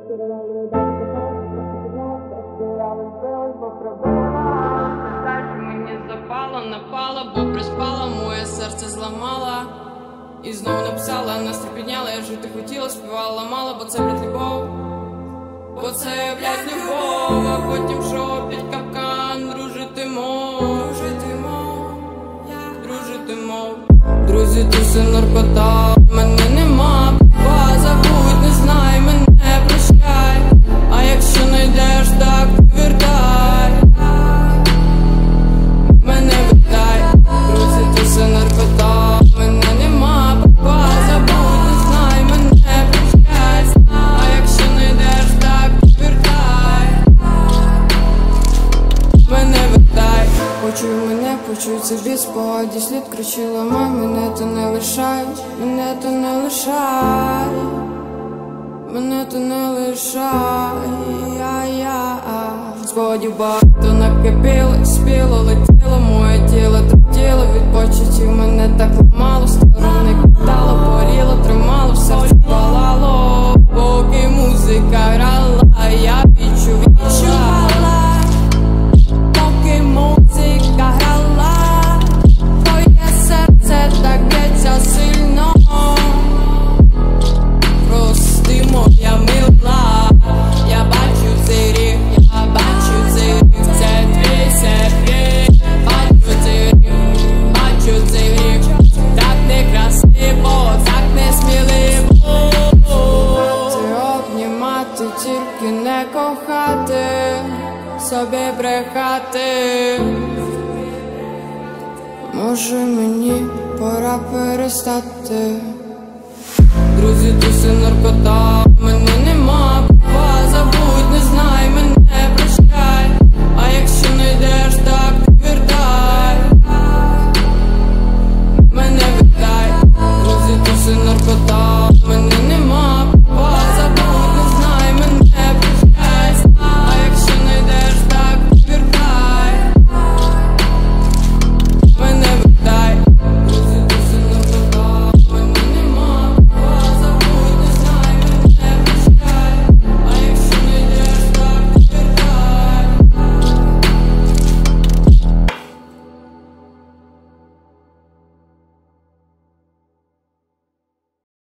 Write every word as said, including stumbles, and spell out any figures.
Мені запала, напала, бо приспала, моє серце зламала. І знову написала, настрій підняла, я жити хотіла, співала, ламала, бо це, блядь, любов. Бо це, блядь, любов, а потім що, п'ять капкан, дружити мов, дружити мов, дружити мов. Друзі, ти все наркота, мене нема, ба, забудь, не знай, мене прощай. А якщо не йдеш, так ти вертай, мене вертай. Друзі, ти все наркота, мене нема, ба, забудь, не знай, мене прощай. А якщо не йдеш, так ти вертай, мене вертай. Почуй мене, почуй собі спогаді, слід кричила, май, мене то не лишай, мене то не лишай, мене то не лишай, я-я. Спогадів багато накипіло, спіло, летіло, моє тіло тремтіло від почуттів, мене так ламало, сторони кидало, боліло, тримало, в серці палало, поки музика грала, я відчув, відчувала. Поки музика грала, твоє серце так б'ється сильно. Прости, моя мила, я бачу цей рік, я бачу цей рік, це твій секрет. Бачу цей рік, бачу цей рік, так некрасиво, так несміливо. Ти обнімати, тільки не кохати, собі брехати. Може мені пора перестати. Друзі, ти все наркота,